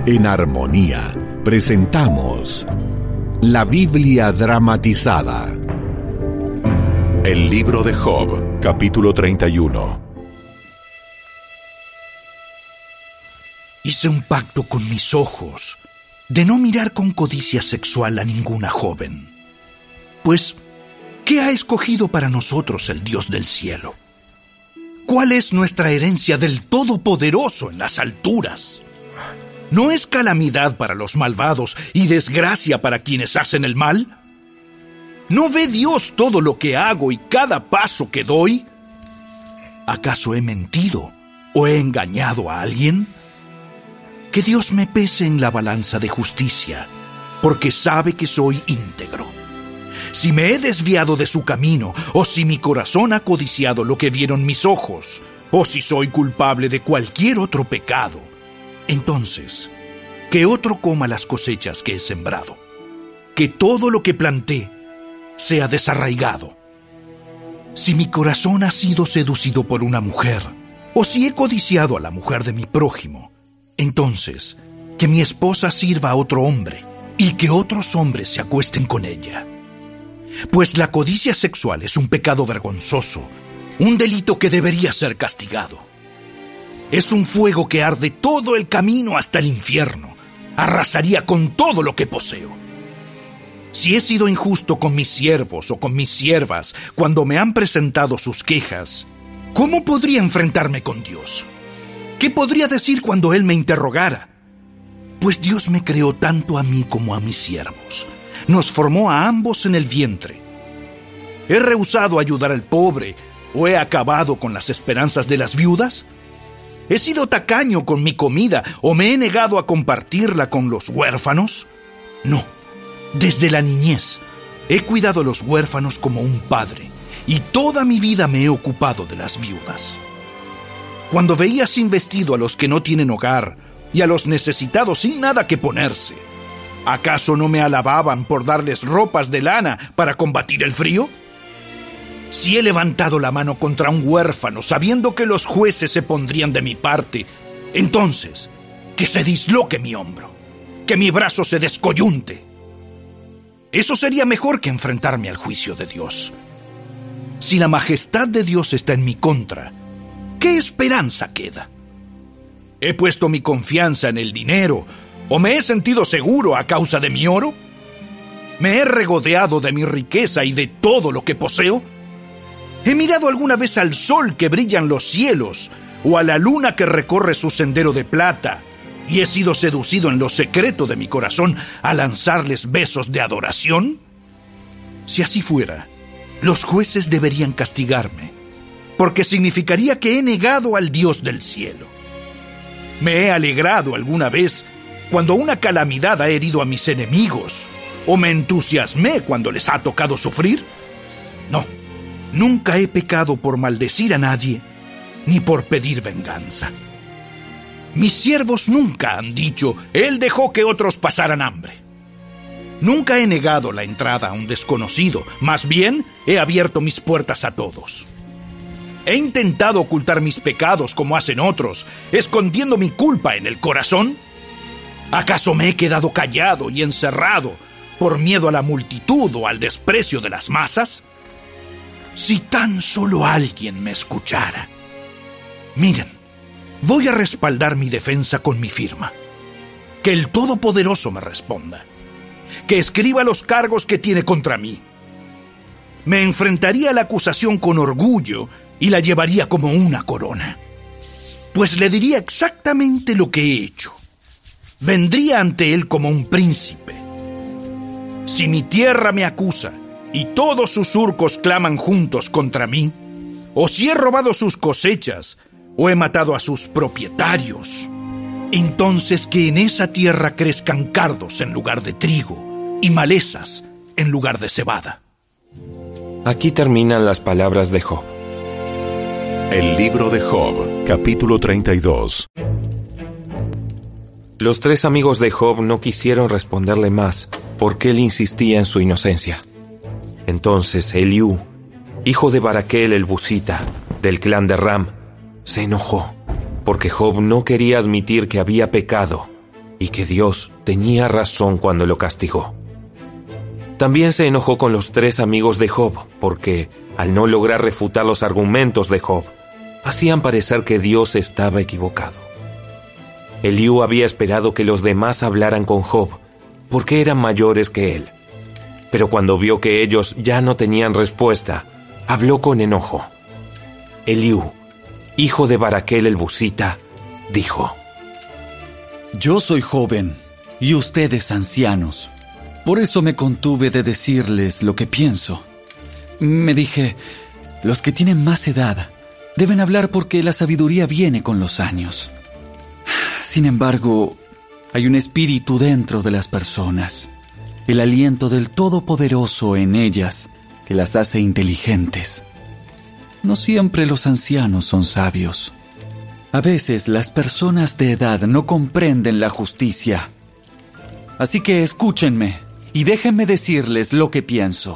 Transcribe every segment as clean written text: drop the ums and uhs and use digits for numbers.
En Armonía presentamos la Biblia dramatizada. El libro de Job, capítulo 31. Hice un pacto con mis ojos de no mirar con codicia sexual a ninguna joven. Pues, ¿qué ha escogido para nosotros el Dios del cielo? ¿Cuál es nuestra herencia del Todopoderoso en las alturas? ¿No es calamidad para los malvados y desgracia para quienes hacen el mal? ¿No ve Dios todo lo que hago y cada paso que doy? ¿Acaso he mentido o he engañado a alguien? Que Dios me pese en la balanza de justicia, porque sabe que soy íntegro. Si me he desviado de su camino, o si mi corazón ha codiciado lo que vieron mis ojos, o si soy culpable de cualquier otro pecado, entonces, que otro coma las cosechas que he sembrado, que todo lo que planté sea desarraigado. Si mi corazón ha sido seducido por una mujer, o si he codiciado a la mujer de mi prójimo, entonces, que mi esposa sirva a otro hombre, y que otros hombres se acuesten con ella. Pues la codicia sexual es un pecado vergonzoso, un delito que debería ser castigado. Es un fuego que arde todo el camino hasta el infierno. Arrasaría con todo lo que poseo. Si he sido injusto con mis siervos o con mis siervas cuando me han presentado sus quejas, ¿cómo podría enfrentarme con Dios? ¿Qué podría decir cuando Él me interrogara? Pues Dios me creó tanto a mí como a mis siervos. Nos formó a ambos en el vientre. ¿He rehusado ayudar al pobre o he acabado con las esperanzas de las viudas? ¿He sido tacaño con mi comida o me he negado a compartirla con los huérfanos? No, desde la niñez he cuidado a los huérfanos como un padre y toda mi vida me he ocupado de las viudas. Cuando veía sin vestido a los que no tienen hogar y a los necesitados sin nada que ponerse, ¿acaso no me alababan por darles ropas de lana para combatir el frío? Si he levantado la mano contra un huérfano sabiendo que los jueces se pondrían de mi parte, entonces, que se disloque mi hombro, que mi brazo se descoyunte. Eso sería mejor que enfrentarme al juicio de Dios. Si la majestad de Dios está en mi contra, ¿qué esperanza queda? ¿He puesto mi confianza en el dinero o me he sentido seguro a causa de mi oro? ¿Me he regodeado de mi riqueza y de todo lo que poseo? ¿He mirado alguna vez al sol que brilla en los cielos o a la luna que recorre su sendero de plata y he sido seducido en lo secreto de mi corazón a lanzarles besos de adoración? Si así fuera, los jueces deberían castigarme, porque significaría que he negado al Dios del cielo. ¿Me he alegrado alguna vez cuando una calamidad ha herido a mis enemigos o me entusiasmé cuando les ha tocado sufrir? No. Nunca he pecado por maldecir a nadie, ni por pedir venganza. Mis siervos nunca han dicho, Él dejó que otros pasaran hambre. Nunca he negado la entrada a un desconocido, más bien he abierto mis puertas a todos. He intentado ocultar mis pecados como hacen otros, escondiendo mi culpa en el corazón. ¿Acaso me he quedado callado y encerrado por miedo a la multitud o al desprecio de las masas? Si tan solo alguien me escuchara. Miren, voy a respaldar mi defensa con mi firma. Que el Todopoderoso me responda. Que escriba los cargos que tiene contra mí. Me enfrentaría a la acusación con orgullo y la llevaría como una corona. Pues le diría exactamente lo que he hecho. Vendría ante él como un príncipe. Si mi tierra me acusa y todos sus surcos claman juntos contra mí, o si he robado sus cosechas, o he matado a sus propietarios, entonces que en esa tierra crezcan cardos en lugar de trigo, y malezas en lugar de cebada. Aquí terminan las palabras de Job. El libro de Job, capítulo 32. Los tres amigos de Job no quisieron responderle más, porque él insistía en su inocencia. Entonces Eliú, hijo de Baraquel el Busita, del clan de Ram, se enojó, porque Job no quería admitir que había pecado y que Dios tenía razón cuando lo castigó. También se enojó con los 3 amigos de Job, porque, al no lograr refutar los argumentos de Job, hacían parecer que Dios estaba equivocado. Eliú había esperado que los demás hablaran con Job, porque eran mayores que él. Pero cuando vio que ellos ya no tenían respuesta, habló con enojo. Eliú, hijo de Baraquel el Busita, dijo: Yo soy joven y ustedes ancianos. Por eso me contuve de decirles lo que pienso. Me dije, los que tienen más edad deben hablar porque la sabiduría viene con los años. Sin embargo, hay un espíritu dentro de las personas, el aliento del Todopoderoso en ellas, que las hace inteligentes. No siempre los ancianos son sabios. A veces las personas de edad no comprenden la justicia. Así que escúchenme y déjenme decirles lo que pienso.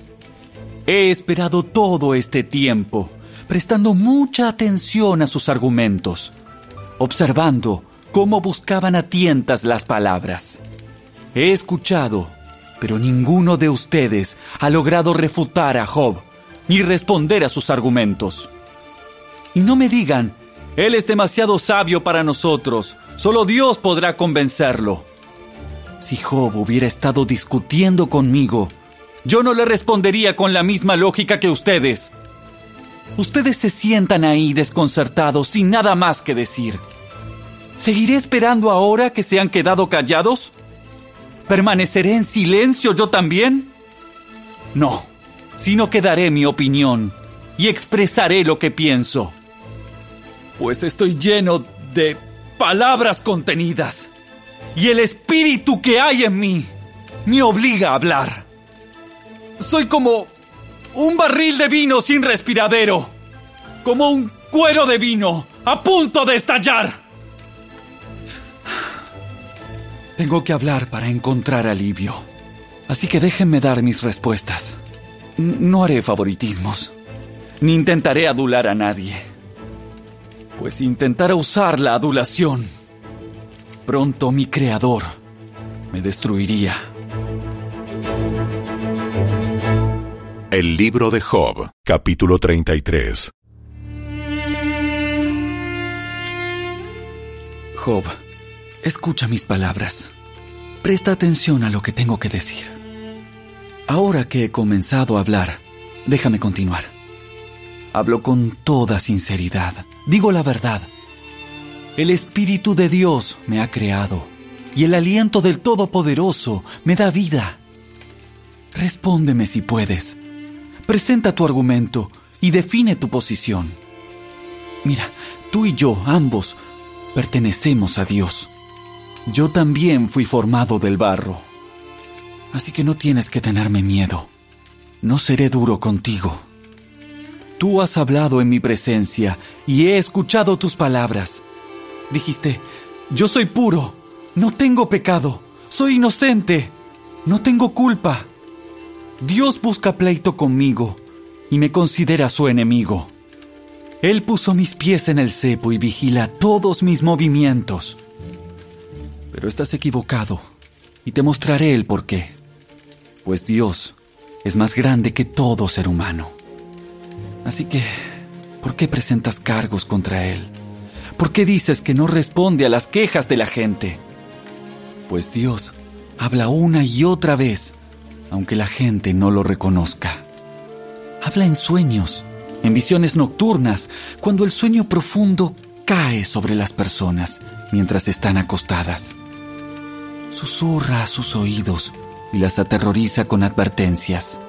He esperado todo este tiempo, prestando mucha atención a sus argumentos, observando cómo buscaban a tientas las palabras. He escuchado, pero ninguno de ustedes ha logrado refutar a Job ni responder a sus argumentos. Y no me digan, él es demasiado sabio para nosotros, solo Dios podrá convencerlo. Si Job hubiera estado discutiendo conmigo, yo no le respondería con la misma lógica que ustedes. Ustedes se sientan ahí desconcertados sin nada más que decir. ¿Seguiré esperando ahora que se han quedado callados? ¿Permaneceré en silencio yo también? No, sino que daré mi opinión y expresaré lo que pienso. Pues estoy lleno de palabras contenidas y el espíritu que hay en mí me obliga a hablar. Soy como un barril de vino sin respiradero, como un cuero de vino a punto de estallar. Tengo que hablar para encontrar alivio, así que déjenme dar mis respuestas. No haré favoritismos, ni intentaré adular a nadie. Pues si intentara usar la adulación, pronto mi Creador me destruiría. El libro de Job, capítulo 33. Job, escucha mis palabras. Presta atención a lo que tengo que decir. Ahora que he comenzado a hablar, déjame continuar. Hablo con toda sinceridad. Digo la verdad. El Espíritu de Dios me ha creado y el aliento del Todopoderoso me da vida. Respóndeme si puedes. Presenta tu argumento y define tu posición. Mira, tú y yo, ambos, pertenecemos a Dios. Yo también fui formado del barro. Así que no tienes que tenerme miedo. No seré duro contigo. Tú has hablado en mi presencia y he escuchado tus palabras. Dijiste, yo soy puro, no tengo pecado, soy inocente, no tengo culpa. Dios busca pleito conmigo y me considera su enemigo. Él puso mis pies en el cepo y vigila todos mis movimientos. Pero estás equivocado y te mostraré el porqué. Pues Dios es más grande que todo ser humano. Así que, ¿por qué presentas cargos contra Él? ¿Por qué dices que no responde a las quejas de la gente? Pues Dios habla una y otra vez, aunque la gente no lo reconozca. Habla en sueños, en visiones nocturnas, cuando el sueño profundo cae sobre las personas mientras están acostadas. Susurra a sus oídos y las aterroriza con advertencias.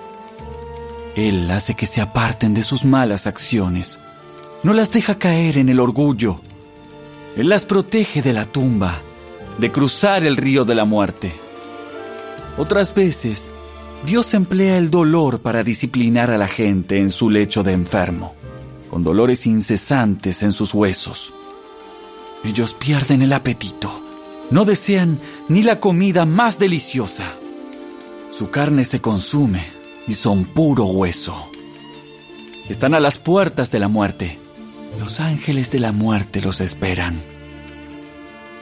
Él hace que se aparten de sus malas acciones. No las deja caer en el orgullo. Él las protege de la tumba, de cruzar el río de la muerte. Otras veces, Dios emplea el dolor para disciplinar a la gente en su lecho de enfermo, con dolores incesantes en sus huesos. Ellos pierden el apetito. No desean ni la comida más deliciosa. Su carne se consume y son puro hueso. Están a las puertas de la muerte. Los ángeles de la muerte los esperan.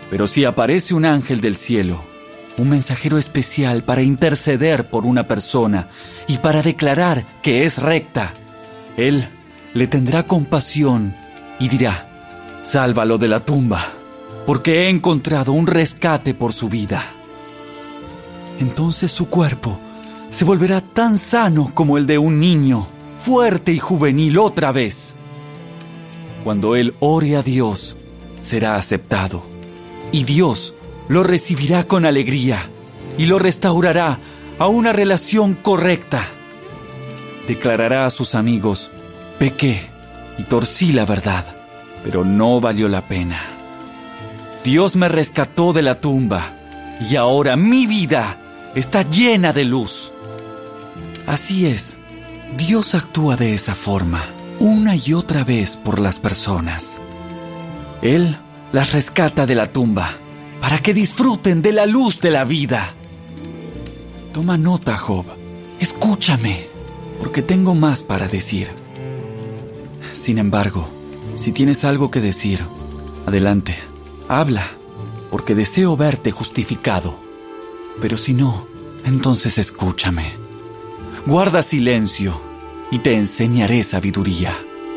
Pero si aparece un ángel del cielo, un mensajero especial para interceder por una persona y para declarar que es recta, él le tendrá compasión y dirá: sálvalo de la tumba, porque he encontrado un rescate por su vida. Entonces su cuerpo se volverá tan sano como el de un niño, fuerte y juvenil otra vez. Cuando él ore a Dios, será aceptado, y Dios lo recibirá con alegría y lo restaurará a una relación correcta. Declarará a sus amigos: pequé y torcí la verdad, pero no valió la pena. Dios me rescató de la tumba y ahora mi vida está llena de luz. Así es, Dios actúa de esa forma, una y otra vez por las personas. Él las rescata de la tumba para que disfruten de la luz de la vida. Toma nota, Job. Escúchame, porque tengo más para decir. Sin embargo, si tienes algo que decir, adelante, habla, porque deseo verte justificado. Pero si no, entonces escúchame. Guarda silencio y te enseñaré sabiduría.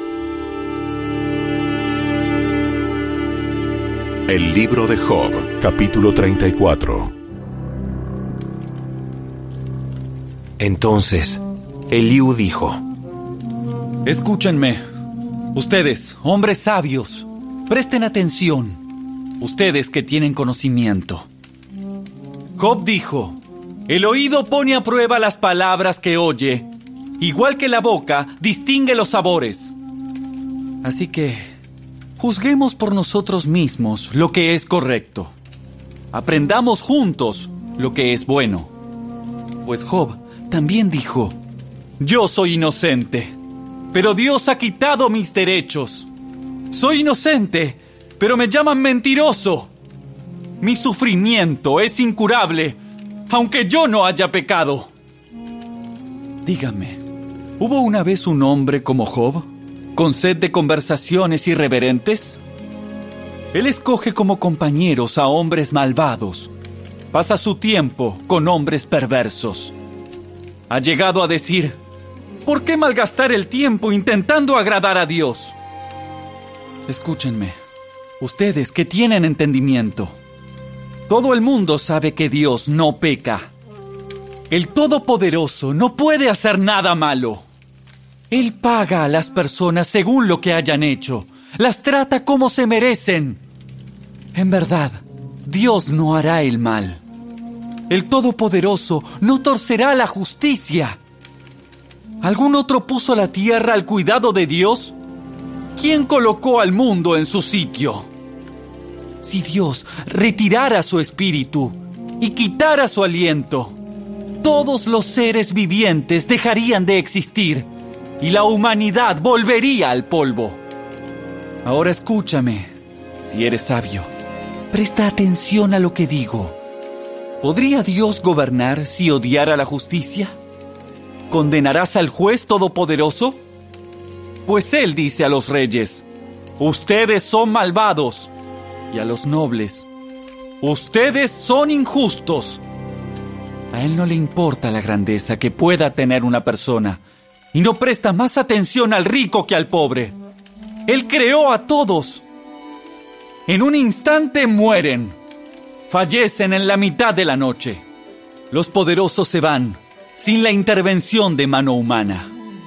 El libro de Job, capítulo 34. Entonces, Eliú dijo: Escúchenme, ustedes, hombres sabios, presten atención, ustedes que tienen conocimiento. Job dijo: el oído pone a prueba las palabras que oye, igual que la boca distingue los sabores. Así que juzguemos por nosotros mismos lo que es correcto. Aprendamos juntos lo que es bueno. Pues Job también dijo: yo soy inocente, pero Dios ha quitado mis derechos. Soy inocente, pero me llaman mentiroso. Mi sufrimiento es incurable, aunque yo no haya pecado. Dígame, ¿hubo una vez un hombre como Job, con sed de conversaciones irreverentes? Él escoge como compañeros a hombres malvados. Pasa su tiempo con hombres perversos. Ha llegado a decir: ¿por qué malgastar el tiempo intentando agradar a Dios? Escúchenme, ustedes que tienen entendimiento. Todo el mundo sabe que Dios no peca. El Todopoderoso no puede hacer nada malo. Él paga a las personas según lo que hayan hecho. Las trata como se merecen. En verdad, Dios no hará el mal. El Todopoderoso no torcerá la justicia. ¿Algún otro puso la tierra al cuidado de Dios? ¿Quién colocó al mundo en su sitio? Si Dios retirara su espíritu y quitara su aliento, todos los seres vivientes dejarían de existir y la humanidad volvería al polvo. Ahora escúchame, si eres sabio, presta atención a lo que digo. ¿Podría Dios gobernar si odiara la justicia? ¿Condenarás al juez todopoderoso? Pues él dice a los reyes: ustedes son malvados, y a los nobles: ustedes son injustos. A él no le importa la grandeza que pueda tener una persona, y no presta más atención al rico que al pobre. Él creó a todos. En un instante mueren, fallecen en la mitad de la noche. Los poderosos se van sin la intervención de mano humana.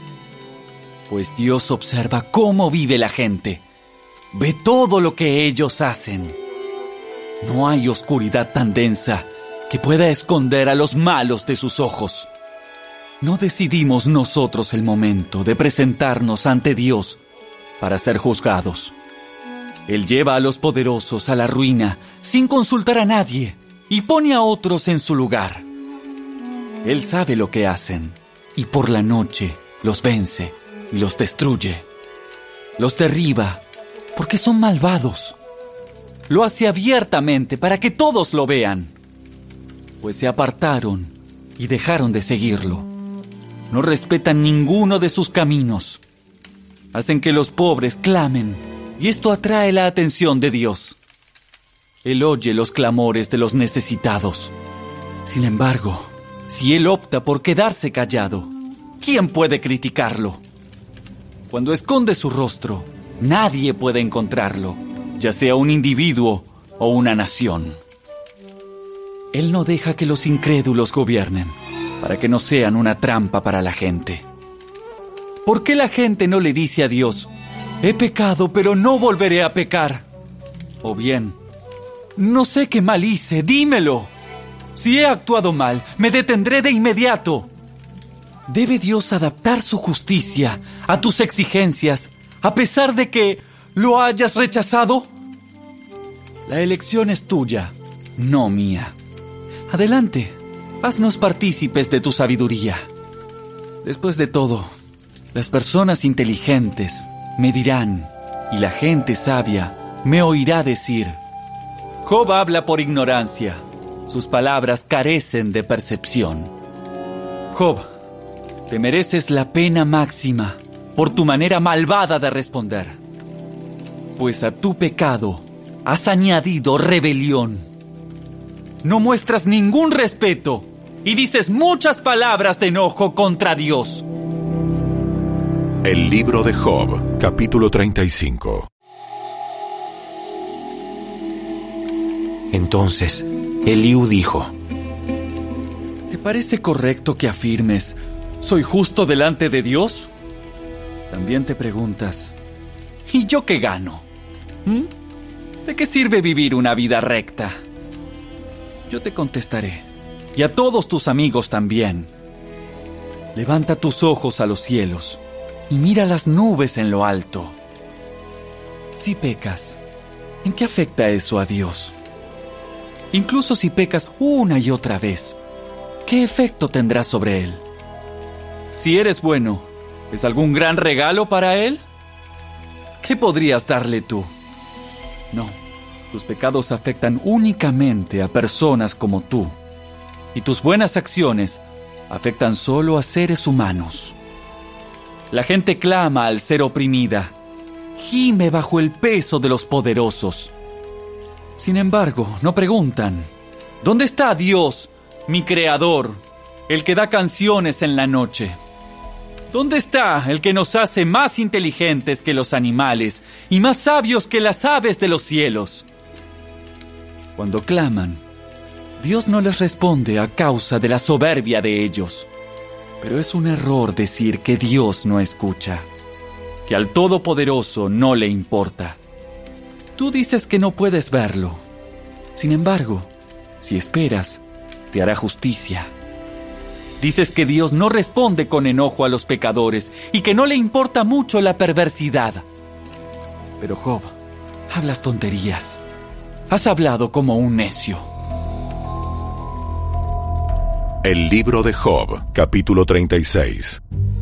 Pues Dios observa cómo vive la gente. Ve todo lo que ellos hacen. No hay oscuridad tan densa que pueda esconder a los malos de sus ojos. No decidimos nosotros el momento de presentarnos ante Dios para ser juzgados. Él lleva a los poderosos a la ruina sin consultar a nadie y pone a otros en su lugar. Él sabe lo que hacen y por la noche los vence y los destruye. Los derriba porque son malvados. Lo hace abiertamente para que todos lo vean. Pues se apartaron y dejaron de seguirlo. No respetan ninguno de sus caminos. Hacen que los pobres clamen y esto atrae la atención de Dios. Él oye los clamores de los necesitados. Sin embargo, si Él opta por quedarse callado, ¿quién puede criticarlo? Cuando esconde su rostro, nadie puede encontrarlo, ya sea un individuo o una nación. Él no deja que los incrédulos gobiernen, para que no sean una trampa para la gente. ¿Por qué la gente no le dice a Dios, he pecado, pero no volveré a pecar? O bien, no sé qué mal hice, dímelo. Si he actuado mal, me detendré de inmediato. ¿Debe Dios adaptar su justicia a tus exigencias, a pesar de que lo hayas rechazado? La elección es tuya, no mía. Adelante, haznos partícipes de tu sabiduría. Después de todo, las personas inteligentes me dirán, y la gente sabia me oirá decir, Job habla por ignorancia, sus palabras carecen de percepción. Job, te mereces la pena máxima por tu manera malvada de responder, pues a tu pecado has añadido rebelión. No muestras ningún respeto y dices muchas palabras de enojo contra Dios. El libro de Job, capítulo 35. Entonces, Eliú dijo, ¿te parece correcto que afirmes, soy justo delante de Dios? También te preguntas, ¿y yo qué gano? ¿De qué sirve vivir una vida recta? Yo te contestaré, y a todos tus amigos también. Levanta tus ojos a los cielos y mira las nubes en lo alto. Si pecas, ¿en qué afecta eso a Dios? Incluso si pecas una y otra vez, ¿qué efecto tendrá sobre Él? Si eres bueno, ¿es algún gran regalo para Él? ¿Qué podrías darle tú? No, tus pecados afectan únicamente a personas como tú, y tus buenas acciones afectan solo a seres humanos. La gente clama al ser oprimida, gime bajo el peso de los poderosos. Sin embargo, no preguntan, ¿dónde está Dios, mi Creador, el que da canciones en la noche? ¿Dónde está el que nos hace más inteligentes que los animales y más sabios que las aves de los cielos? Cuando claman, Dios no les responde a causa de la soberbia de ellos. Pero es un error decir que Dios no escucha, que al Todopoderoso no le importa. Tú dices que no puedes verlo. Sin embargo, si esperas, te hará justicia. Dices que Dios no responde con enojo a los pecadores y que no le importa mucho la perversidad. Pero Job, hablas tonterías. Has hablado como un necio. El libro de Job, capítulo 36.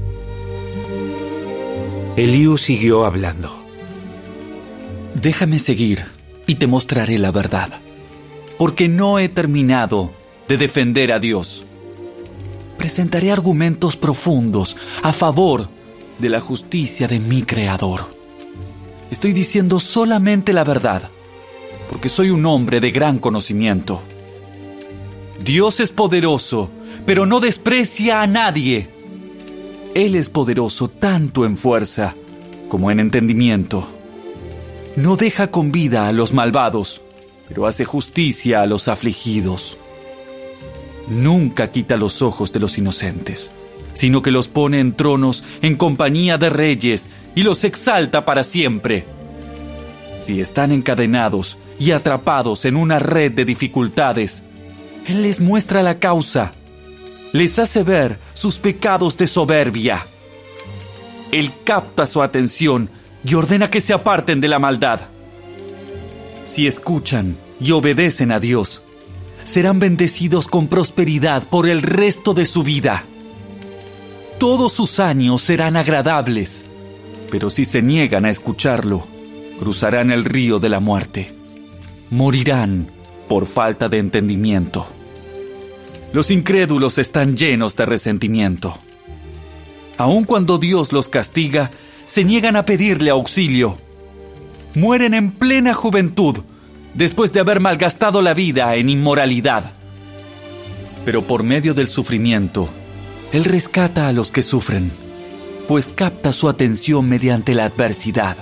Eliú siguió hablando. Déjame seguir y te mostraré la verdad, porque no he terminado de defender a Dios. Presentaré argumentos profundos a favor de la justicia de mi Creador. Estoy diciendo solamente la verdad, porque soy un hombre de gran conocimiento. Dios es poderoso, pero no desprecia a nadie. Él es poderoso tanto en fuerza como en entendimiento. No deja con vida a los malvados, pero hace justicia a los afligidos. Nunca quita los ojos de los inocentes, sino que los pone en tronos en compañía de reyes y los exalta para siempre. Si están encadenados y atrapados en una red de dificultades, Él les muestra la causa, les hace ver sus pecados de soberbia. Él capta su atención y ordena que se aparten de la maldad. Si escuchan y obedecen a Dios, serán bendecidos con prosperidad por el resto de su vida. Todos sus años serán agradables, pero si se niegan a escucharlo, cruzarán el río de la muerte. Morirán por falta de entendimiento. Los incrédulos están llenos de resentimiento. Aun cuando Dios los castiga, se niegan a pedirle auxilio. Mueren en plena juventud después de haber malgastado la vida en inmoralidad. Pero por medio del sufrimiento, Él rescata a los que sufren, pues capta su atención mediante la adversidad.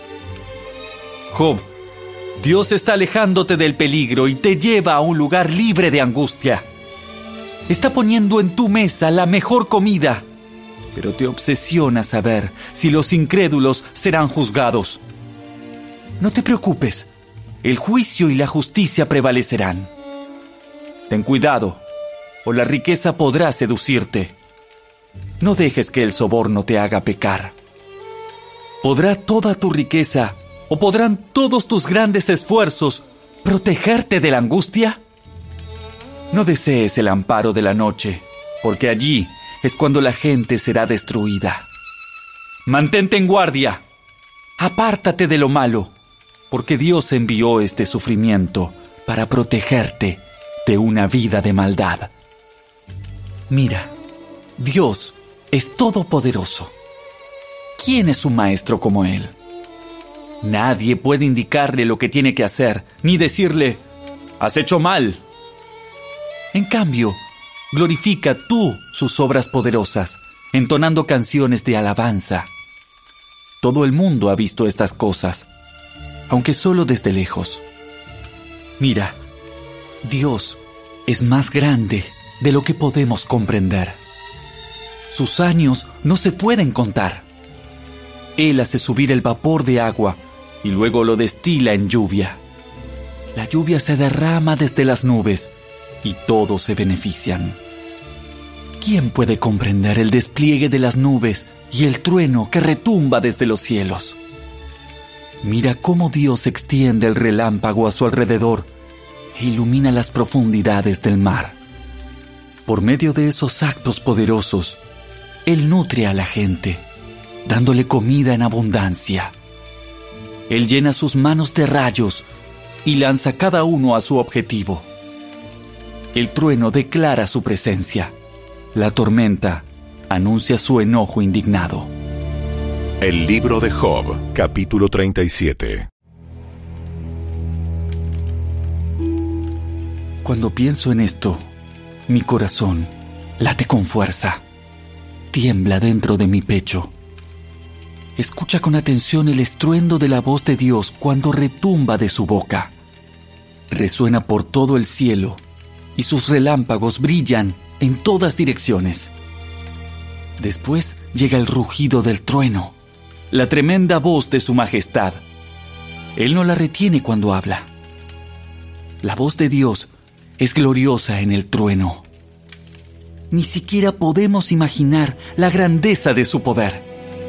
Job, Dios está alejándote del peligro y te lleva a un lugar libre de angustia. Está poniendo en tu mesa la mejor comida, pero te obsesiona saber si los incrédulos serán juzgados. No te preocupes, el juicio y la justicia prevalecerán. Ten cuidado, o la riqueza podrá seducirte. No dejes que el soborno te haga pecar. ¿Podrá toda tu riqueza o podrán todos tus grandes esfuerzos protegerte de la angustia? No desees el amparo de la noche, porque allí es cuando la gente será destruida. Mantente en guardia. Apártate de lo malo, porque Dios envió este sufrimiento para protegerte de una vida de maldad. Mira, Dios es todopoderoso. ¿Quién es un maestro como Él? Nadie puede indicarle lo que tiene que hacer, ni decirle, «Has hecho mal». En cambio, glorifica tú sus obras poderosas, entonando canciones de alabanza. Todo el mundo ha visto estas cosas, aunque solo desde lejos. Mira, Dios es más grande de lo que podemos comprender. Sus años no se pueden contar. Él hace subir el vapor de agua y luego lo destila en lluvia. La lluvia se derrama desde las nubes y todos se benefician. ¿Quién puede comprender el despliegue de las nubes y el trueno que retumba desde los cielos? Mira cómo Dios extiende el relámpago a su alrededor e ilumina las profundidades del mar. Por medio de esos actos poderosos, Él nutre a la gente, dándole comida en abundancia. Él llena sus manos de rayos y lanza cada uno a su objetivo. El trueno declara su presencia. La tormenta anuncia su enojo indignado. El libro de Job, capítulo 37. Cuando pienso en esto, mi corazón late con fuerza. Tiembla dentro de mi pecho. Escucha con atención el estruendo de la voz de Dios cuando retumba de su boca. Resuena por todo el cielo y sus relámpagos brillan en todas direcciones. Después llega el rugido del trueno, la tremenda voz de su majestad. Él no la retiene cuando habla. La voz de Dios es gloriosa en el trueno. Ni siquiera podemos imaginar la grandeza de su poder.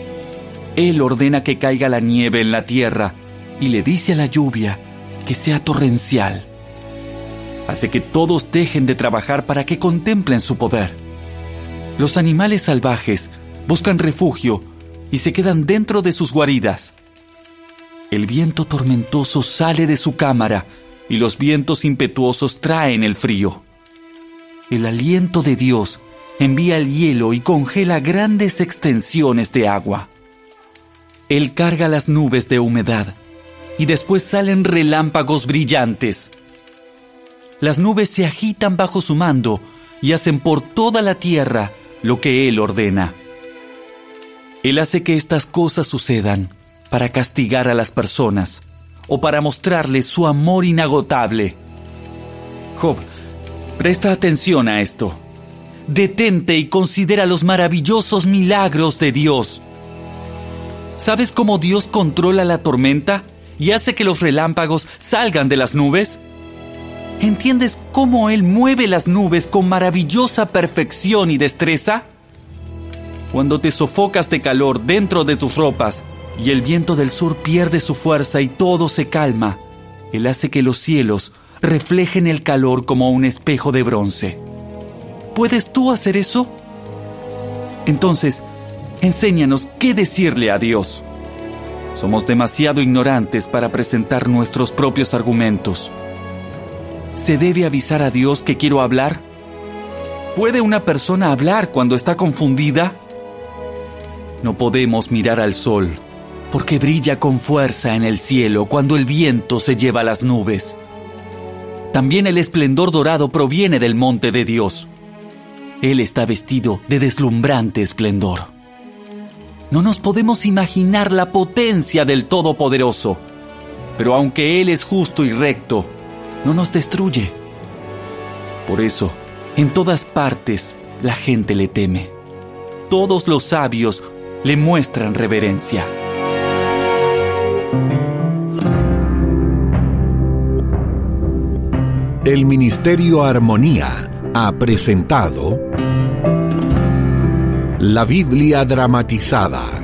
Él ordena que caiga la nieve en la tierra y le dice a la lluvia que sea torrencial. Hace que todos dejen de trabajar para que contemplen su poder. Los animales salvajes buscan refugio y se quedan dentro de sus guaridas. El viento tormentoso sale de su cámara y los vientos impetuosos traen el frío. El aliento de Dios envía el hielo y congela grandes extensiones de agua. Él carga las nubes de humedad y después salen relámpagos brillantes. Las nubes se agitan bajo su mando y hacen por toda la tierra lo que Él ordena. Él hace que estas cosas sucedan para castigar a las personas o para mostrarles su amor inagotable. Job, presta atención a esto. Detente y considera los maravillosos milagros de Dios. ¿Sabes cómo Dios controla la tormenta y hace que los relámpagos salgan de las nubes? ¿Entiendes cómo Él mueve las nubes con maravillosa perfección y destreza? Cuando te sofocas de calor dentro de tus ropas y el viento del sur pierde su fuerza y todo se calma, Él hace que los cielos reflejen el calor como un espejo de bronce. ¿Puedes tú hacer eso? Entonces, enséñanos qué decirle a Dios. Somos demasiado ignorantes para presentar nuestros propios argumentos. ¿Se debe avisar a Dios que quiero hablar? ¿Puede una persona hablar cuando está confundida? No podemos mirar al sol, porque brilla con fuerza en el cielo cuando el viento se lleva las nubes. También el esplendor dorado proviene del monte de Dios. Él está vestido de deslumbrante esplendor. No nos podemos imaginar la potencia del Todopoderoso, pero aunque Él es justo y recto, no nos destruye. Por eso, en todas partes, la gente le teme. Todos los sabios le muestran reverencia. El Ministerio Armonía ha presentado La Biblia dramatizada.